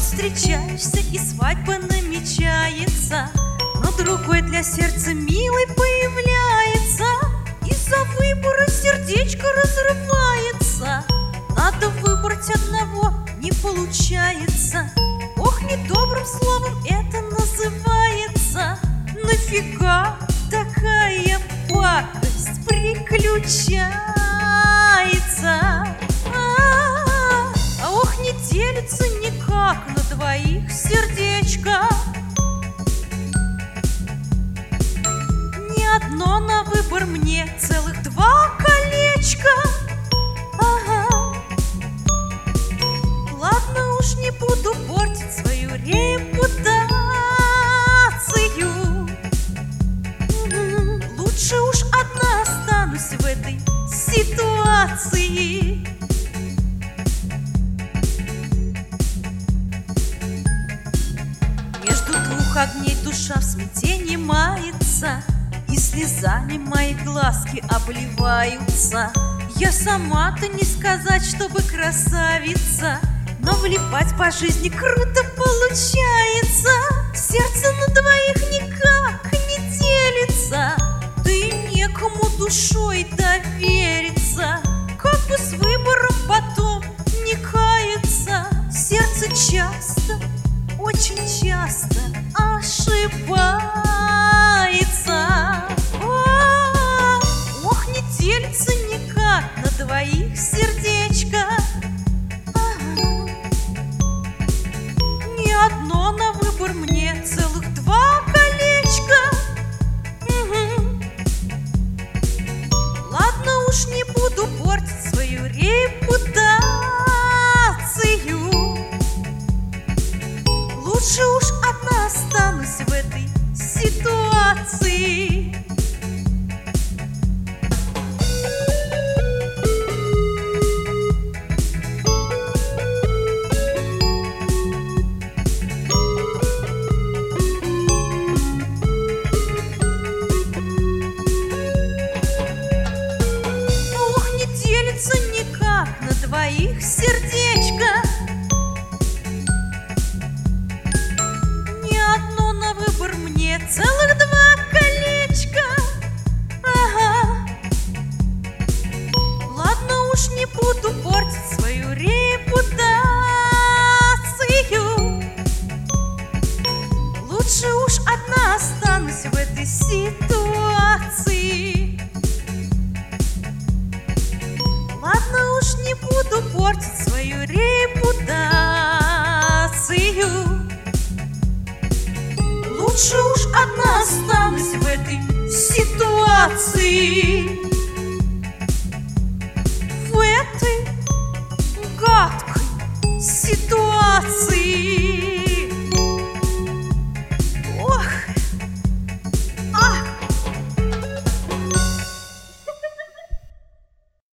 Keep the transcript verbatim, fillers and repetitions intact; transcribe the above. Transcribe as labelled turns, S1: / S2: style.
S1: встречаешься и свадьба намечается, но другой для сердца милый появляется. Из-за выбора сердечко разрывается. Надо выбрать одного, не получается. Ох, недобрым словом это называется. Нафига такая пакость приключается? А, а ох, не делится никак на двоих сердечко. Не одно на выбор мне, целых два колечка. Ага. Ладно уж, не буду портить свою репутацию. Лучше уж одна останусь в этой ситуации. Между двух огней душа в смятении мается, и слезами мои глазки обливаются. Я сама-то не сказать, чтобы красавица, но влипать по жизни круто получается. Сердце на двоих никак не делится, да и некому душой довериться. Как бы с выбором потом не каяться. Сердце часто, очень часто ошибается. О, ох, не делится никак на двоих сердечко. Ага. Не одно на выбор мне, целых два колечка. Угу. Ладно уж, не буду портить свою репутацию. Лучше уж одна останусь в этой ситуации. Ох, не делится никак на двоих сердечко. Мне целых два колечка. Ага. Ладно уж, не буду портить свою репутацию. Лучше уж одна останусь в этой ситуации. Ладно уж, не буду портить свою репутацию. Лучше уж одна